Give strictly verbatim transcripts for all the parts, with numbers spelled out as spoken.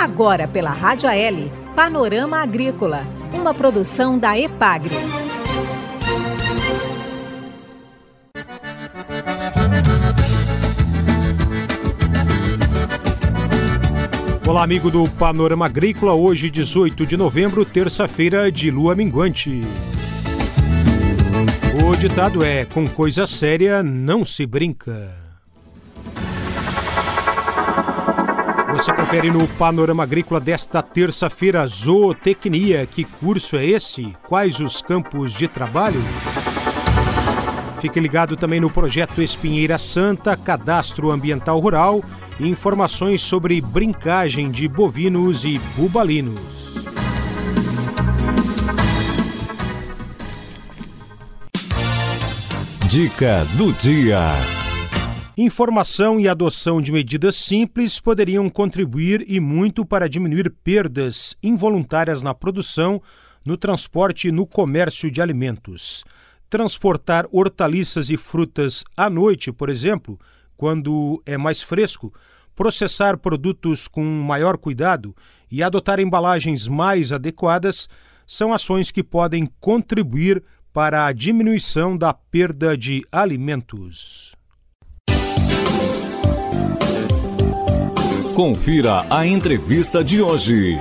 Agora pela Rádio A L, Panorama Agrícola, uma produção da EPAGRE. Olá, amigo do Panorama Agrícola, hoje dezoito de novembro, terça-feira de lua minguante. O ditado é: com coisa séria não se brinca. Você confere no Panorama Agrícola desta terça-feira: zootecnia. Que curso é esse? Quais os campos de trabalho? Fique ligado também no projeto Espinheira Santa, Cadastro Ambiental Rural e informações sobre brincagem de bovinos e bubalinos. Dica do dia. Informação e adoção de medidas simples poderiam contribuir e muito para diminuir perdas involuntárias na produção, no transporte e no comércio de alimentos. Transportar hortaliças e frutas à noite, por exemplo, quando é mais fresco, processar produtos com maior cuidado e adotar embalagens mais adequadas são ações que podem contribuir para a diminuição da perda de alimentos. Confira a entrevista de hoje.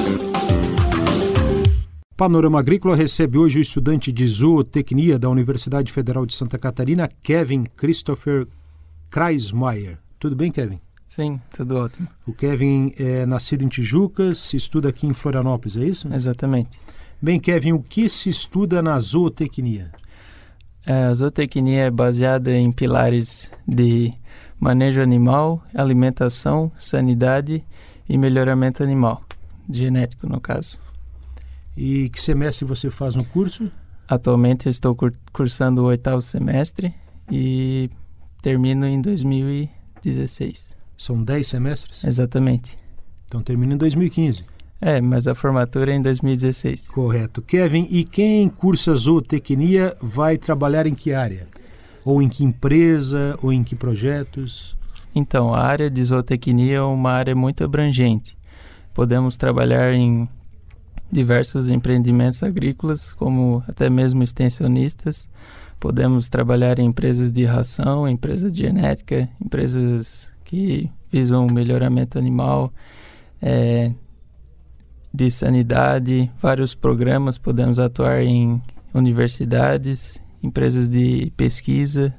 Panorama Agrícola recebe hoje o estudante de zootecnia da Universidade Federal de Santa Catarina, Kevin Christopher Kreismeier. Tudo bem, Kevin? Sim, tudo ótimo. O Kevin é nascido em Tijucas, estuda aqui em Florianópolis, é isso? Exatamente. Bem, Kevin, o que se estuda na zootecnia? A zootecnia é baseada em pilares de manejo animal, alimentação, sanidade e melhoramento animal, genético no caso. E que semestre você faz no curso? Atualmente eu estou cur- cursando o oitavo semestre e termino em dois mil e dezesseis. São dez semestres? Exatamente. Então termina em dois mil e quinze. É, mas a formatura é em dois mil e dezesseis. Correto. Kevin, e quem cursa zootecnia vai trabalhar em que área? Ou em que empresa, ou em que projetos? Então, a área de zootecnia é uma área muito abrangente. Podemos trabalhar em diversos empreendimentos agrícolas, como até mesmo extensionistas. Podemos trabalhar em empresas de ração, empresas de genética, empresas que visam o melhoramento animal, é, de sanidade, vários programas. Podemos atuar em universidades, empresas de pesquisa,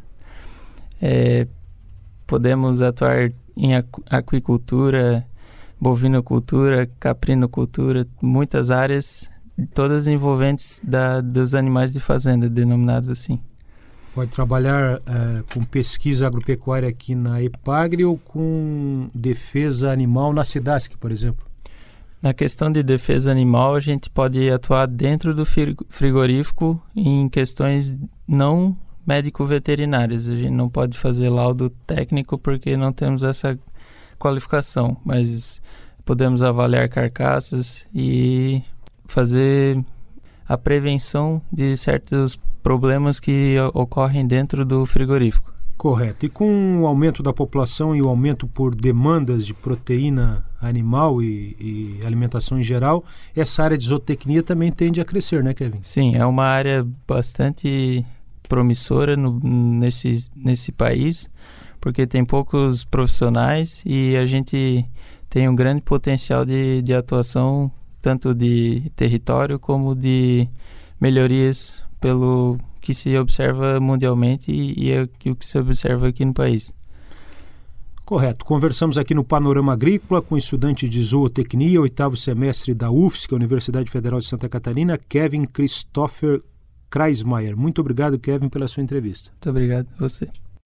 é, podemos atuar em aqu- aquicultura, bovinocultura, caprinocultura, muitas áreas, todas envolventes da, dos animais de fazenda, denominados assim. Pode trabalhar uh, com pesquisa agropecuária aqui na EPAGRE ou com defesa animal na SIDASC, por exemplo? Na questão de defesa animal, a gente pode atuar dentro do frigorífico em questões não médico-veterinárias. A gente não pode fazer laudo técnico porque não temos essa qualificação, mas podemos avaliar carcaças e fazer a prevenção de certos problemas que ocorrem dentro do frigorífico. Correto. E com o aumento da população e o aumento por demandas de proteína animal e, e alimentação em geral, essa área de zootecnia também tende a crescer, né, Kevin? Sim, é uma área bastante promissora no, nesse, nesse país, porque tem poucos profissionais e a gente tem um grande potencial de, de atuação, tanto de território como de melhorias pelo que se observa mundialmente e, e é o que se observa aqui no país. Correto. Conversamos aqui no Panorama Agrícola com o estudante de zootecnia, oitavo semestre da U F S C, a Universidade Federal de Santa Catarina, Kevin Christopher Kreismeier. Muito obrigado, Kevin, pela sua entrevista. Muito obrigado a você.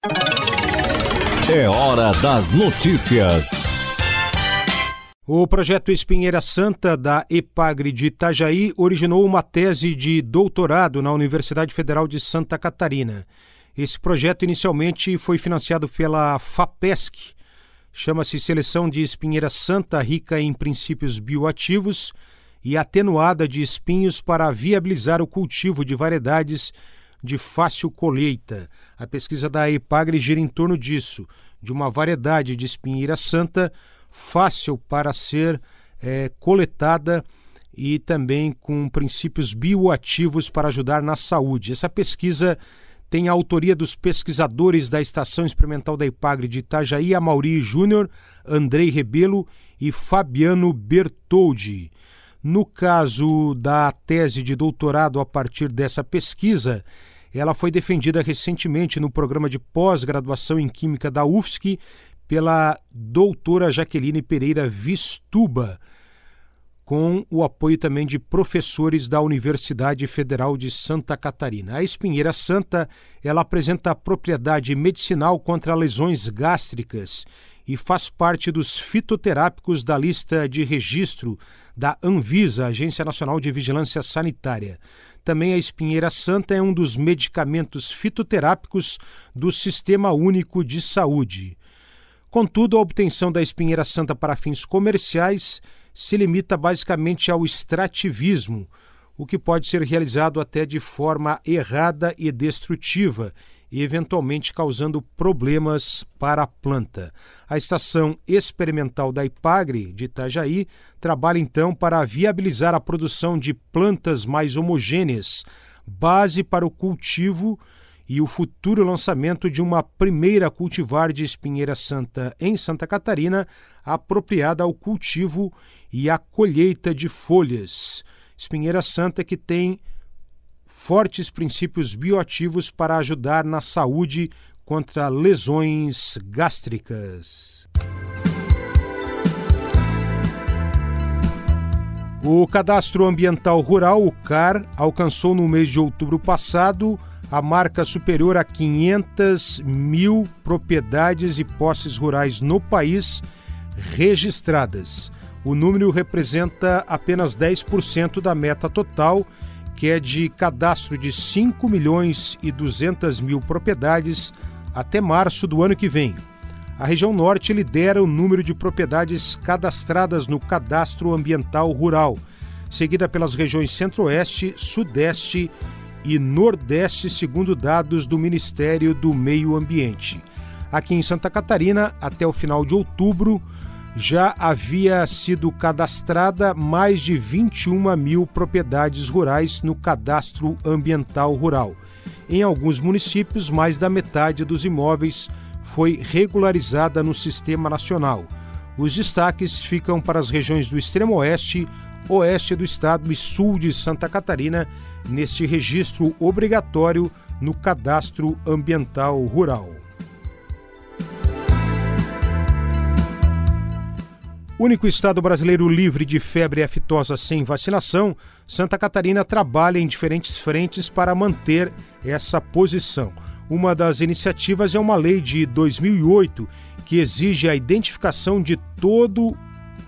É hora das notícias. O projeto Espinheira Santa, da EPAGRE de Itajaí, originou uma tese de doutorado na Universidade Federal de Santa Catarina. Esse projeto inicialmente foi financiado pela FAPESC. Chama-se Seleção de Espinheira Santa rica em princípios bioativos e atenuada de espinhos para viabilizar o cultivo de variedades de fácil colheita. A pesquisa da EPAGRE gira em torno disso, de uma variedade de espinheira santa fácil para ser é, coletada e também com princípios bioativos para ajudar na saúde. Essa pesquisa tem a autoria dos pesquisadores da Estação Experimental da Epagre de Itajaí, Amaury Júnior, Andrei Rebelo e Fabiano Bertoldi. No caso da tese de doutorado a partir dessa pesquisa, ela foi defendida recentemente no programa de pós-graduação em Química da U F S C pela doutora Jaqueline Pereira Vistuba, com o apoio também de professores da Universidade Federal de Santa Catarina. A espinheira santa, ela apresenta propriedade medicinal contra lesões gástricas e faz parte dos fitoterápicos da lista de registro da Anvisa, Agência Nacional de Vigilância Sanitária. Também a espinheira santa é um dos medicamentos fitoterápicos do Sistema Único de Saúde. Contudo, a obtenção da espinheira santa para fins comerciais se limita basicamente ao extrativismo, o que pode ser realizado até de forma errada e destrutiva, e eventualmente causando problemas para a planta. A Estação Experimental da Epagre de Itajaí trabalha então para viabilizar a produção de plantas mais homogêneas, base para o cultivo e o futuro lançamento de uma primeira cultivar de espinheira santa em Santa Catarina, apropriada ao cultivo e à colheita de folhas. Espinheira santa que tem fortes princípios bioativos para ajudar na saúde contra lesões gástricas. O Cadastro Ambiental Rural, o C A R, alcançou no mês de outubro passado a marca superior a quinhentas mil propriedades e posses rurais no país registradas. O número representa apenas dez por cento da meta total, que é de cadastro de cinco milhões e duzentas mil propriedades até março do ano que vem. A região norte lidera o número de propriedades cadastradas no Cadastro Ambiental Rural, seguida pelas regiões Centro-Oeste, Sudeste e Nordeste, segundo dados do Ministério do Meio Ambiente. Aqui em Santa Catarina, até o final de outubro, já havia sido cadastrada mais de vinte e uma mil propriedades rurais no Cadastro Ambiental Rural. Em alguns municípios, mais da metade dos imóveis foi regularizada no Sistema Nacional. Os destaques ficam para as regiões do Extremo Oeste, Oeste do Estado e Sul de Santa Catarina, neste registro obrigatório no Cadastro Ambiental Rural. Único estado brasileiro livre de febre aftosa sem vacinação, Santa Catarina trabalha em diferentes frentes para manter essa posição. Uma das iniciativas é uma lei de dois mil e oito que exige a identificação de todo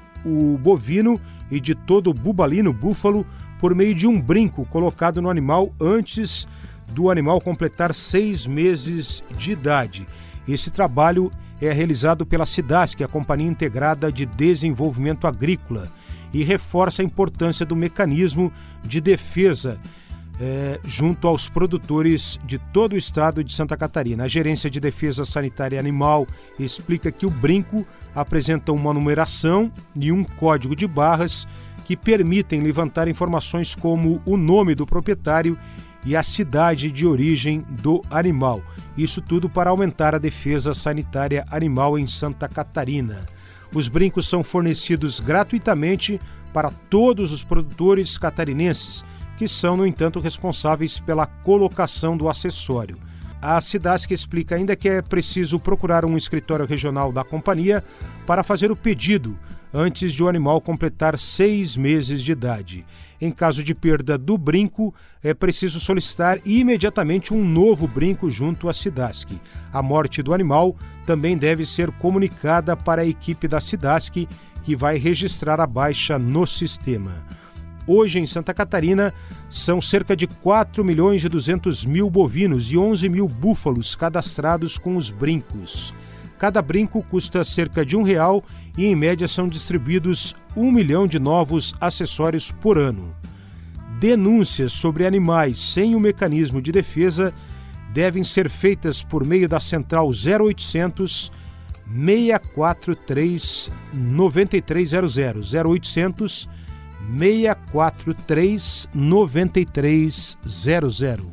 o bovino e de todo o bubalino, búfalo, por meio de um brinco colocado no animal antes do animal completar seis meses de idade. Esse trabalho é realizado pela SIDASC, a Companhia Integrada de Desenvolvimento Agrícola, e reforça a importância do mecanismo de defesa é, junto aos produtores de todo o estado de Santa Catarina. A Gerência de Defesa Sanitária Animal explica que o brinco apresenta uma numeração e um código de barras que permitem levantar informações como o nome do proprietário e a cidade de origem do animal. Isso tudo para aumentar a defesa sanitária animal em Santa Catarina. Os brincos são fornecidos gratuitamente para todos os produtores catarinenses, que são, no entanto, responsáveis pela colocação do acessório. A SIDASC explica ainda que é preciso procurar um escritório regional da companhia para fazer o pedido antes de o animal completar seis meses de idade. Em caso de perda do brinco, é preciso solicitar imediatamente um novo brinco junto à SIDASC. A morte do animal também deve ser comunicada para a equipe da SIDASC, que vai registrar a baixa no sistema. Hoje, em Santa Catarina, são cerca de quatro milhões e duzentos mil bovinos e onze mil búfalos cadastrados com os brincos. Cada brinco custa cerca de um real e, em média, são distribuídos um milhão de novos acessórios por ano. Denúncias sobre animais sem o mecanismo de defesa devem ser feitas por meio da Central zero oitocentos, seis quatro três, nove três zero zero, zero oitocentos, seis quatro três, nove três zero zero.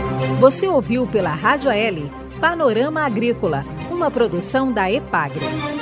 Você ouviu pela Rádio A L Panorama Agrícola, uma produção da EPAGRE.